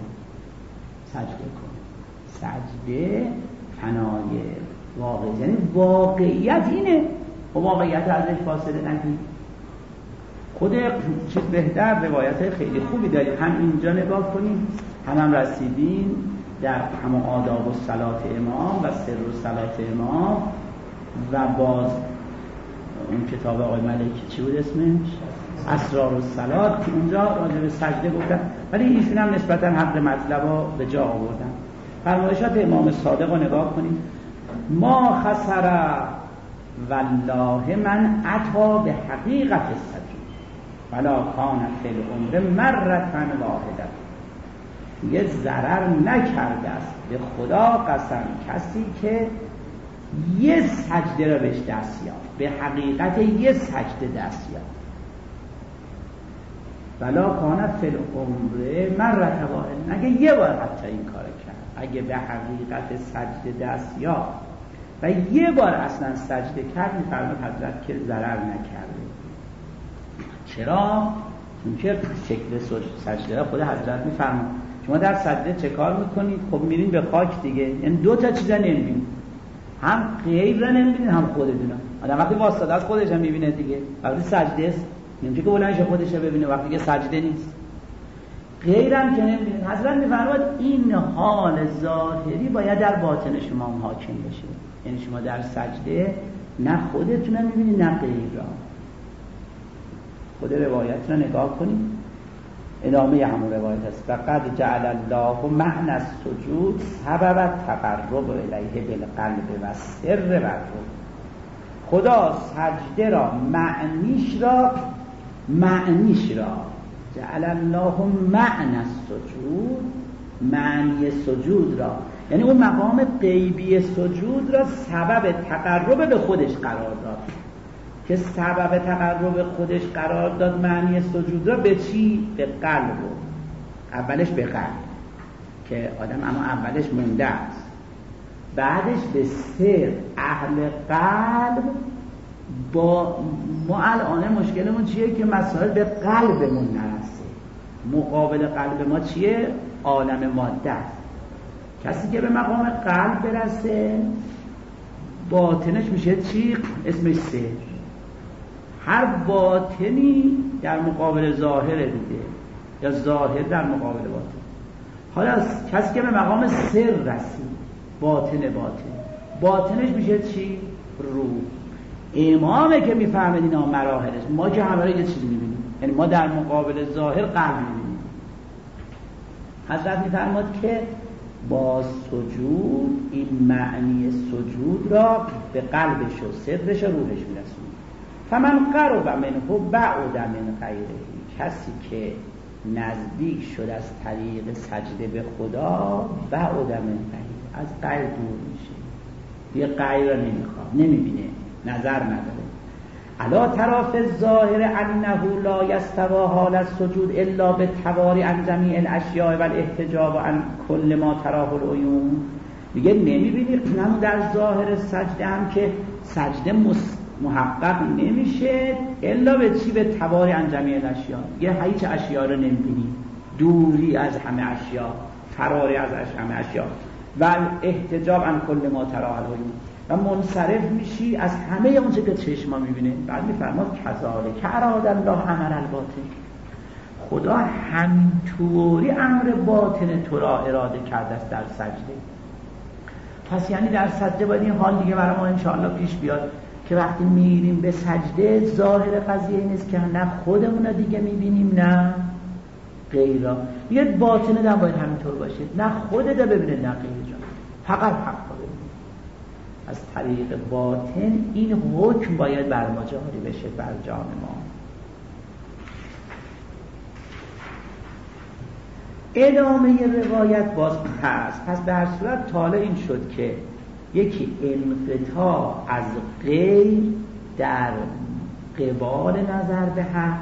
سجده فنای واقع، یعنی واقعیت اینه و واقعیت ازش فاصله نگیر. خود چیز بهتر روایت خیلی خوبی داریم، هم اینجا نگاه کنیم، هم رسیدیم در همه آداب و صلات امام و سر و صلات امام و باز اون کتاب آقای ملکی چی بود اسمش؟ اسرار الصلات، که اونجا راجع به سجده گفتن، ولی ایشون هم نسبتا حق مطلب رو به جا آوردن. فرمایشات امام صادق رو نگاه کنیم. ما خسر والله من عطا به حقیقت السجود ولا کانت فی العمر مرة واحدة. یه ضرر نکرده است به خدا قسم کسی که یه سجده را بهش دست یافت، به حقیقت یه سجده دست یافت. ولا کان فی العمر مرة واحده، اگه یه بار حتی این کار کرد، اگه به حقیقت سجده دست یافت و یه بار اصلا سجده کرد، می‌فرماید حضرت که ضرر نکرده. چرا؟ چون که شکل سجده خود حضرت می‌فرماید شما در سجده چه کار میکنید؟ خب میرین به خاک دیگه، یعنی دو تا چیزا نمیبینید، هم غیب را نمیبینید هم خودتون. آدم وقتی واسطه از خودش هم میبینه دیگه، وقتی سجده است نمیشه که بلندش خودش رو ببینه، وقتی که سجده نیست غیرم که نمیبینید. حضرت میفرماید این حال ظاهری باید در باطن شما هم حاکم بشه، یعنی شما در سجده نه خودتون رو میبینید نه غیب را. خود روایت را نگاه کنید، ادامه همون روایت است. فقد جعل الله معنی السجود سبب تقرب الیه بالقلب و سر و روح. خدا سجده را معنیش را جعل الله معنی السجود، معنی سجود را، یعنی اون مقام غیبی سجود را سبب تقرب به خودش قرار داد. که سبب تقرب خودش قرار داد معنی سجود را به چی؟ به قلب. اولش به قلب که آدم اما اولش مونده است، بعدش به سر. اهل قلب با ما الان مشکلمون چیه؟ که مسائل به قلبمون نرسه. مقابل قلب ما چیه؟ عالم ماده است. کسی که به مقام قلب برسه باطنش میشه چی؟ اسمش سر. هر باطنی در مقابل ظاهره دیگه، یا ظاهر در مقابل باطن. حالا کسی که به مقام سر رسید، باطنش میشه چی؟ روح. امامه که میفهمد اینا مراحلش. ما که همه را یه چیزی میبینیم، یعنی ما در مقابل ظاهر قلب میبینیم. حضرت میفرماد که با سجود این معنی سجود را به قلبش و سرش و روحش میرسونه. فمن قرب منه بعد من غیره، کسی که نزدیک شد از طریق سجده به خدا بعد من غیره، از غیر دور میشه، یه غیر را نمیخواد، نمیبینه، نظر نداره. الا طرف الظاهر انه لا یستوی حال السجود الا بالتواری عن جمیع الاشیاء والاحتجاب عن کل ما تراه العیون. میگه نمیبینی نمو در ظاهر سجده هم که سجده محقق نمیشه الا به چی؟ به تواری عن جمیع الاشیاء. یه هیچ اشیاء رو نمیبینی، دوری از همه اشیاء، فراری از همه اشیاء، و احتجاب عن کل ما تراه العیون، و منصرف میشی از همه اون چه که چشم ما میبینه. بعد میفرماد کذالک اراد الله امر الباطن، خدا همینطوری امر باطن تو را اراده کرده است در سجده. پس یعنی در سجده باید این حال دیگه برای ما انشاءالله پیش بیاد که وقتی میریم به سجده ظاهر قضیه این است که نه خودمون رو دیگه میبینیم نه غیره. یه باطنه در باید همینطور باشه، نه خودت رو ببینه نه غیره، فقط حق رو ببینه. از طریق باطن این حکم باید بر ما جاری بشه، بر جان ما. ادامه روایت باز هست. پس به هر صورت تاله این شد که یکی انقطاع از غیر در قبال نظر به حق،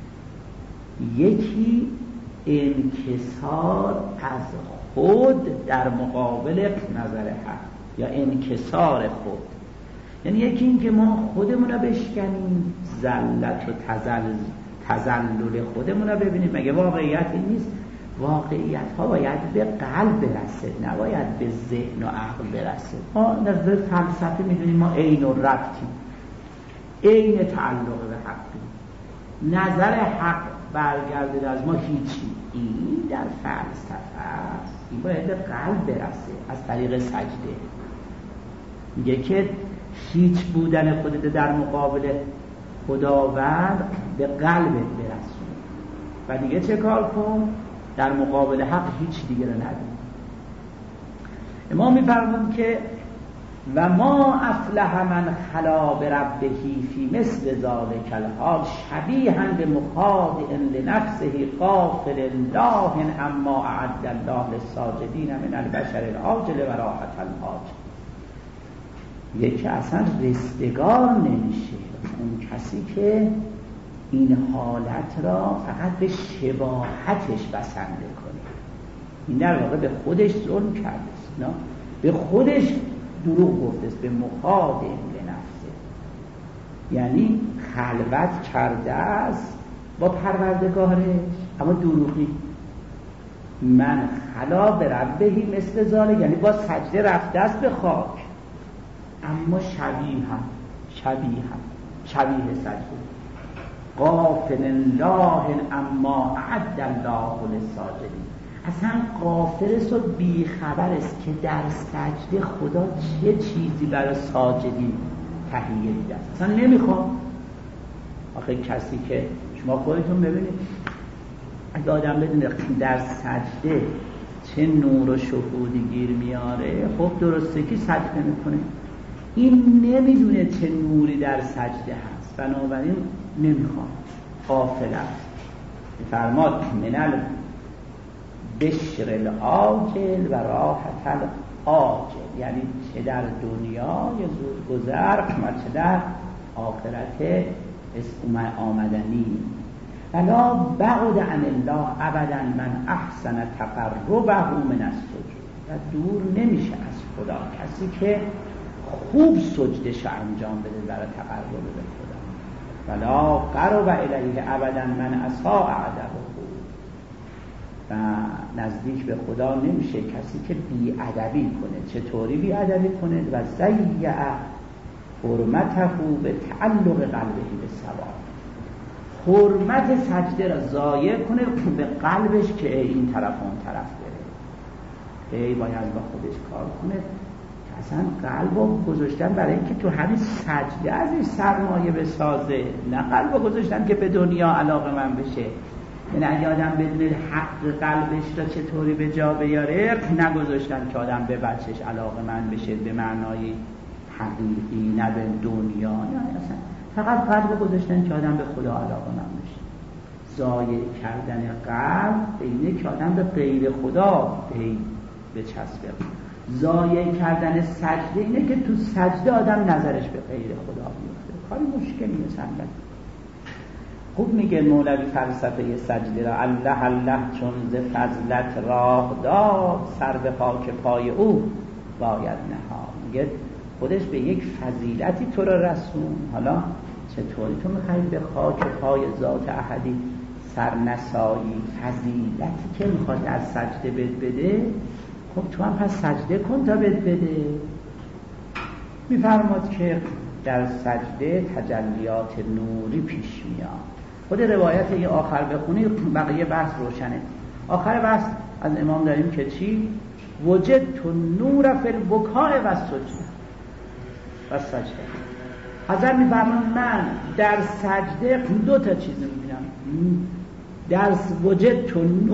یکی انکسار از خود در مقابل نظر حق، یا انکسار خود. یعنی یکی این که ما خودمون رو بشکنیم، ذلت و تذلل خودمون رو ببینیم. مگه واقعیتی نیست؟ واقعیت ها باید به قلب برسه، نباید به ذهن و عقل برسه. ما نظر فلسفه میدونیم ما عین و ربطی، عین تعلق به حقی، نظر حق برگرده از ما هیچی. این در فلسفه است، این باید به قلب برسه از طریق سجده. میگه که هیچ بودن خودت در مقابل خداوند به قلبت برسون و دیگه چه کار کن؟ در مقابل حق هیچ دیگه رو ندید. امام میفرمون که و ما افلح من خلا بربه فی مثل ذالک الحال شبیها بمخادع لنفسه غافل الله اما اعد الله للساجدین من البشر العاجل و راحت العاجل. یکی اصلا رستگار نمیشه. اون کسی که این حالت را فقط به شباهتش بسنده کنه، این در واقع به خودش ظلم کرده است، نه به خودش دروغ گفته است، به مخادم لنفسه. یعنی خلوت کرده است با پروردگارش اما دروغی. من خلا به ربهی مثل ذالک، یعنی با سجده رفته است به خاک اما شبیه سجده. غافل الله اما اعد الله للساجدین، اصلا غافل است و بیخبر است که در سجده خدا چه چیزی برای ساجدین تهیه دیده است. اصلا نمیخوام. آخه کسی که شما خودتون ببینید، اگه آدم بدونه در سجده چه نور و شهودی گیر میاره، خب درسته که سجده میکنه. این نمیدونه چه نوری در سجده هست، بنابراین نمیخواد، غافل است. فرماد من البشر العاجل و راحت العاجل، یعنی چه در دنیا یه زود گذر و چه در آخرت آمدنی. ولا بعد عن الله ابدا من احسن تقربه من السجود، و دور نمیشه از خدا کسی که خوب سجدش انجام بده برای تقرب به خدا. ولا قرب الیه ابدا من اساء ادبه، و نزدیک به خدا نمیشه کسی که بی ادبی کنه. چطوری بی ادبی کنه؟ و ضیع حرمته به تعلق قلبه به ثواب، حرمت سجده را ضایع کنه به قلبش که این طرف اون طرف بره، باید با خودش کار کنه. اصلا قلبو گذاشتن برای اینکه تو همین سجده ازش سرمایه بسازه، نه قلبو گذاشتن که به دنیا علاقه من بشه. یعنی اگه آدم بدونه حق قلبش را چطوری به جا بیاره، نگذاشتن که آدم به بچهش علاقه من بشه به معنای حقیقی، نه به دنیا، نه اصلا فقط قلب گذاشتن که آدم به خدا علاقه من بشه. ضایع کردن قلب اینه که آدم به غیر خدا بچسبه. ضایع کردن سجده اینه که تو سجده آدم نظرش به غیر خدا بیفته. کاری مشکلیه سنگت. خوب میگه مولوی فلسفه سجده را، الله الله چون ز فضلت راه داد، سر به خاک پای او باید نهاد. میگه خودش به یک فضیلتی تو را رسون، حالا چطوری تو میخوایی به خاک پای ذات احدی سر نسایی؟ فضیلتی که میخواد از سجده بده، خب تو هم پس سجده کن تا بده. میفرماد که در سجده تجلیات نوری پیش میاد. خود روایت یه آخر بخونید بقیه بحث روشنه. آخر بحث از امام داریم که چی؟ وجدت نور فی البکاء و سجده. حضرت میفرمان من در سجده دو تا چیز میبینم. در وجدت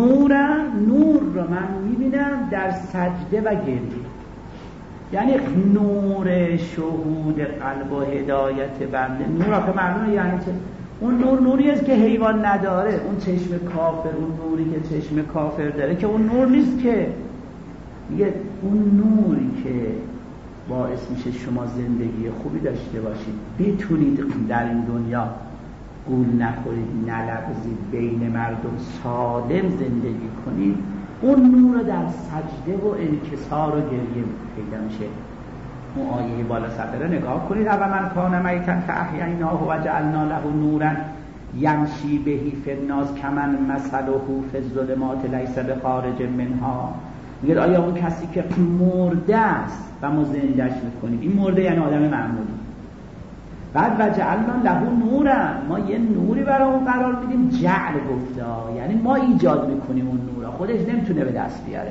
نور را من میبینم در سجده و گریه. یعنی نور شهود قلب و هدایت بنده. نور که معلومه یعنی چه؟ اون نوری است که حیوان نداره. اون چشم کافر، اون نوری که چشم کافر داره که اون نور نیست که. میگه اون نوری که باعث میشه شما زندگی خوبی داشته باشید، بتونید در این دنیا گول نخورید، نلغزید، بین مردم سالم زندگی کنید، اون نور در سجده و انکسار و گریه پیدا میشه. اون آیه بالا صفحه رو نگاه کنید. اول من کان میتن فاحییناه و جعلنا له نورا یمشی به فی الناس کمن مثله فی الظلمات لیس بخارج منها. میگه آیا اون کسی که مرده است و ما زندهش میکنیم، این مرده یعنی آدم معمولی، بعد و جعلنا له نورا، ما یه نوری برای اون قرار میدیم. جعل گفتا یعنی ما ایجاد میکنیم اون نورا، خودش نمیتونه به دست بیاره.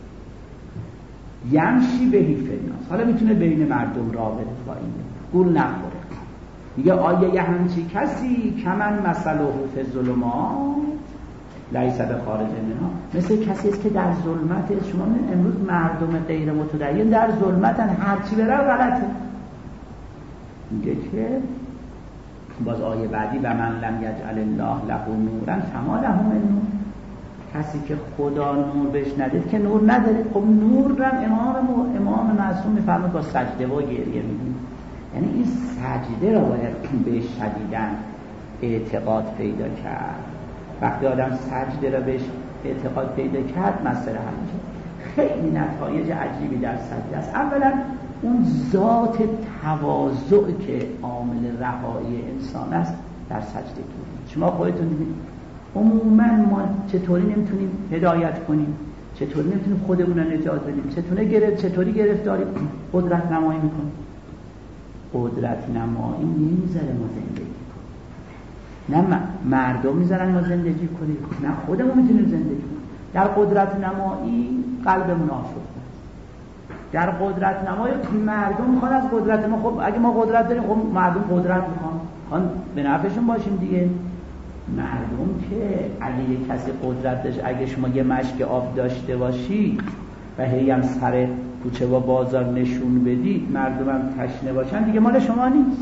یمشی به فی الناس، حالا میتونه بین مردم راه بره با این گول نخوره. میگه آیا یه همچی کسی کمن مثله فی الظلمات لیس بخارج منها، مثل کسی است که در ظلمت. شما امروز مردم غیر متدین در ظلمتن، هرچی بره غلطه. میگه که باز آیه بعدی و من لم یجعل الله له نورا فما له من نور، کسی که خدا نور بهش ندید که نور نداره. خب نور رو امام معصوم میفرماد با سجده و گریه می‌بینید. یعنی این سجده را باید بهش شدیداً اعتقاد پیدا کرد. وقتی آدم سجده را بهش اعتقاد پیدا کرد مسئله حل میشه. خیلی نتایج عجیبی در سجده است. اولا اون ذات تواضع که عامل رهایی انسان است در سجده بود. شما خودتون دیدید عموما ما چطوری نمیتونیم هدایت کنیم، چطوری نمیتونیم خودمون رو نجات بدیم، چطوری گرفتاری قدرت نمایی میکنیم. قدرت نمایی نمیذاره ما زندگی کنیم، نه مردم میذارن ما زندگی کنیم، نه خودمون میتونیم زندگی کنیم. در قدرت نمایی قلبمون آشفته است. در قدرت نمایی مردم میخوان از قدرت ما، خب اگه ما قدرت داریم خب مردم قدرت میخوان به نفعشون باشیم دیگه. مردم که اگه یک کسی قدرت داشت، اگه شما یه مشک آب داشته باشی و هی هم سر کوچه و بازار نشون بدید، مردم هم تشنه باشن، دیگه مال شما نیست.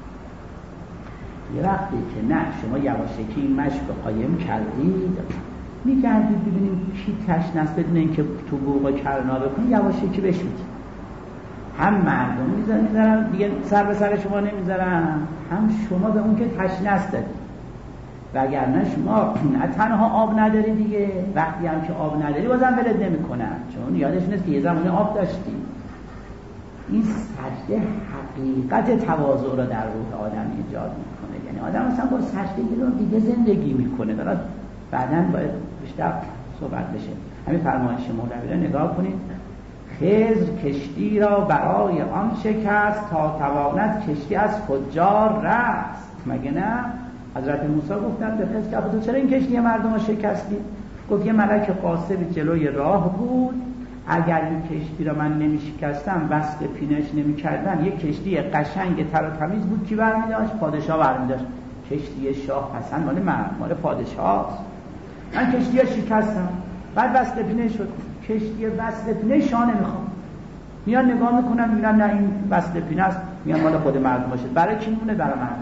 یه وقتی که نه شما یواشکی این مشک رو قایم کردید، میگردید ببینید کی تشنه است، بدون اینکه تو بوق کرنا بکنید یواشکی بشید. هم مردم میذارن دیگه سر به سر شما نمیذارن، هم شما به اون که تشنه است دادید. وگرنه شما نه تنها آب نداری دیگه، وقتی هم که آب نداری بازم ولد نمیکنن، چون یادش نیست که یه زمانی آب داشتی. این سجده حقیقت تواضع را در روح آدم ایجاد میکنه. یعنی آدم مثلا با سجده دیگه زندگی میکنه. دارد بعداً باید بیشتر صحبت بشه. همین فرمایش مولوی را نگاه کنید. خضر کشتی را برای آن شکست تا تواند کشتی از فجار رست. مگه نه؟ حضرت موسی گفتن به خضر که تو چرا این کشتی مردم رو شکستی؟ گفت یه ملک قاصد جلوی راه بود، اگر این کشتی را من نمیشکستم، وصل پینش نمیکردم، یک کشتی قشنگ تر و تمیز بود. کی برمیداشت؟ پادشاه برمیداشت. کشتی شاه پسند مال پادشاه. من کشتی شکستم، بعد وصل پینه شد. کشتی وصل پینه شاه نمیخوام. میان نگاه میکنن میگن نه این وصل پینه است، میان مال خود مردم باشه. برای کی مونه؟ برای مردم.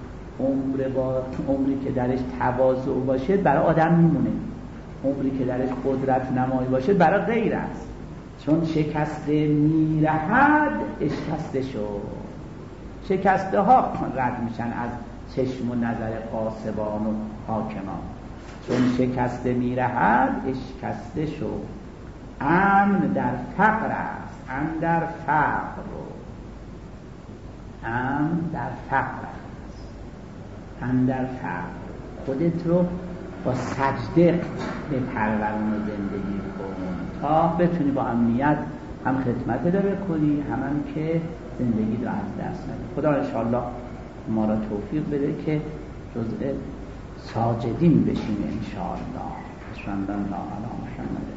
عمری که درش تواضع باشه برای آدم میمونه، عمری که درش قدرت نمایی باشه برای غیر است. چون شکسته میرهد اشکسته شد. شکسته ها رد میشن از چشم و نظر قاسبان و حاکمان. چون شکسته میرهد اشکسته شد. امن در فقر است، اندر فقر. امن در فقر است، اندر فقر. خودت رو با سجده به پرورون زندگی کن تا بتونی با امنیت هم خدمت داره کنی، هم که زندگی رو از دست ندی. خدا انشاءالله ما را توفیق بده که جزء ساجدین بشیم انشاءالله. صلی الله علی محمد.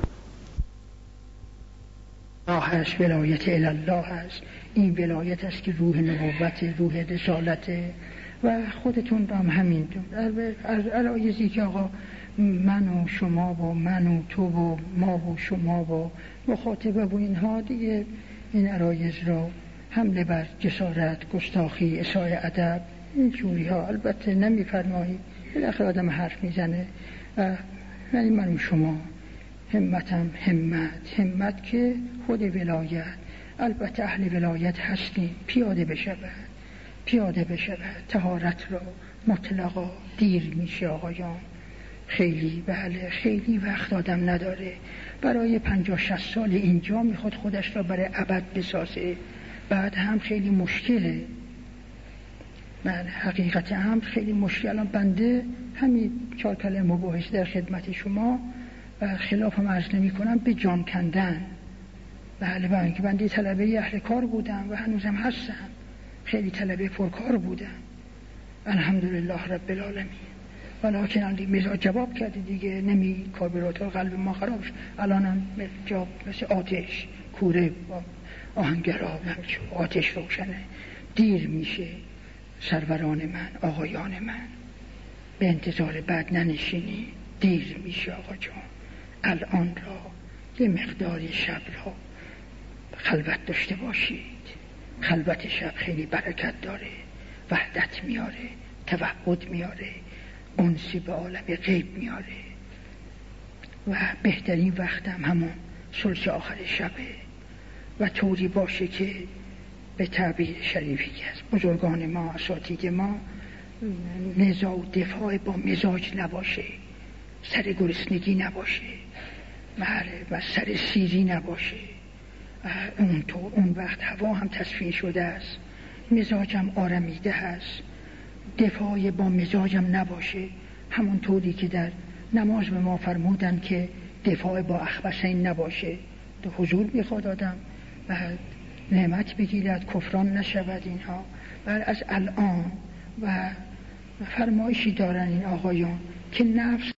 الله هست، ولایت الله هست. این ولایت است که روح نبوت، روح رسالت. و خودتون هم همینطور از علایزی که آقا من و شما و من و تو و ما و شما و مخاطبه و اینها دیگه، این علایز را حمله بر جسارت، گستاخی، اساء ادب، این جوری ها البته نمیفرمایی. بالاخره آدم حرف میزنه. یعنی من و شما همتم همت که خود ولایت، البته اهل ولایت هستیم، پیاده بشود طهارت را مطلقا. دیر میشه آقایان، خیلی بله خیلی وقت آدم نداره. برای 50-60 سال اینجا میخواد خودش را برای ابد بسازه، بعد هم خیلی مشکله. بله حقیقت هم خیلی مشکل. الان بنده همین 4 کلمه مباحث در خدمت شما و خلافم عرض نمی کنم به جان کندن. بله برای که بنده طلبه اهل کار بودم و هنوزم هستم، خیلی طلبه پرکار بودم الحمدلله رب العالمین. ولیکن مزاج جواب کرده دیگه، نمی کاربراتور قلب ما خراب شد. الانم جواب مثل آتش، کوره آهنگرا آتش روشنه. دیر میشه سروران من، آقایان من، به انتظار بعد ننشینی. دیر میشه آقا جان. الان را یه مقداری شب را خلوت داشته باشید. خلوت شب خیلی برکت داره، وحدت میاره، توحد میاره، انسی به عالم غیب میاره. و بهترین وقتم همون ثلث آخر شبه و طوری باشه که به تعبیر شریفی که از بزرگان ما اساتید ما نزاع و دفاع با مزاج نباشه، سر گرسنگی نباشه و سر سیری نباشه. اون وقت هوا هم تصفیه شده است، مزاجم آرمیده هست، دفاع با مزاجم نباشه، همونطوری که در نماز به ما فرمودن که دفاع با اخبثین نباشه. تو حضور میخواد آدم و نعمت بگیرد، کفران نشود اینها. بل از الان و فرمایشی دارن این آقایان که نفس